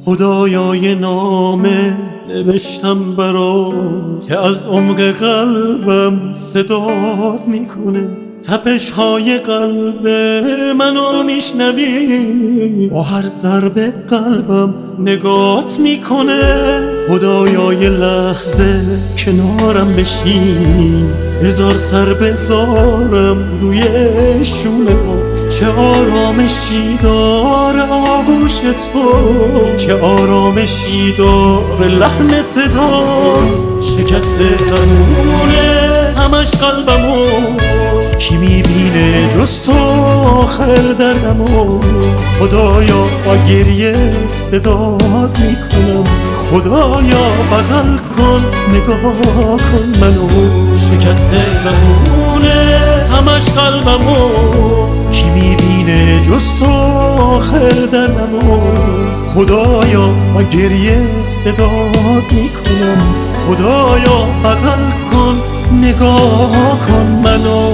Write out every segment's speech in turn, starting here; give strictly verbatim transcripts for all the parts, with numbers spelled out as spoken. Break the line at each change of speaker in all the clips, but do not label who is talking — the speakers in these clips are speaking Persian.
خدایا یه نامه نوشتم برات که از عمق قلبم صدات میکنه، تپش های قلب منو میشنوی، با هر ضربه قلبم نگات میکنه. خدایا یه لحظه کنارم بشین، بذار سر بذارم روی شونهات. چه آرامشی داره آغوش تو، چه آرامشی داره لحن صدات. شکست زمونه همش قلبمو، کی میبینه جز تو آخر دردمو. خدایا با گریه صدات میکنم، خدایا بغل کن نگاه کن منو. شکست زمونه همش قلبمو، کی میبینه جز تو آخر دردمو. خدایا با گریه صدات میکنم، خدایا بغل کن نگاه کن منو.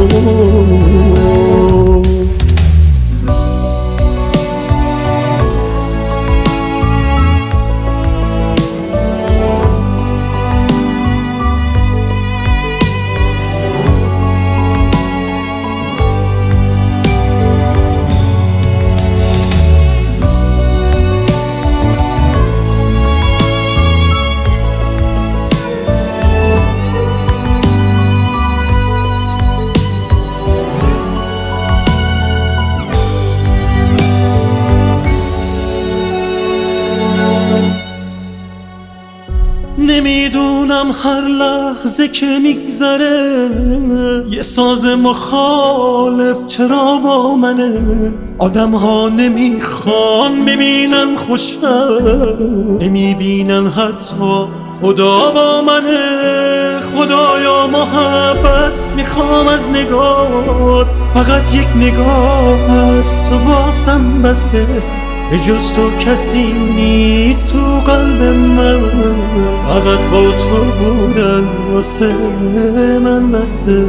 نمیدونم هر لحظه که میگذره یه ساز مخالف چرا با منه. آدم ها نمیخوان ببینن خوشم، نمیبینن حتی خدا با منه. خدایا محبت میخوام از نگات، فقط یک نگاه از تو واسم بسه. به جز تو کسی نیست تو قلب من، فقط با تو بودن واسه من بسه.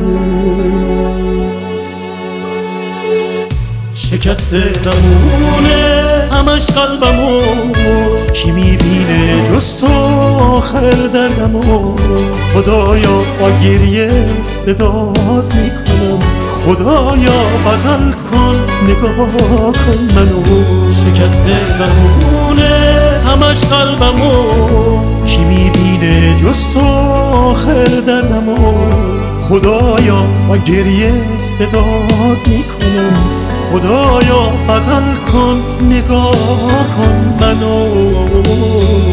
شکست زمونه همش قلبمو، کی میبینه جز تو آخر دردمو. خدایا با گریه صدات میکنم، خدایا بغل کن نگاه کن منو. شکست زمونه همش قلبمو، کی میبینه جز تو آخر دردمو. خدایا با گریه صدات میکنم، خدایا بغل کن نگاه کن منو.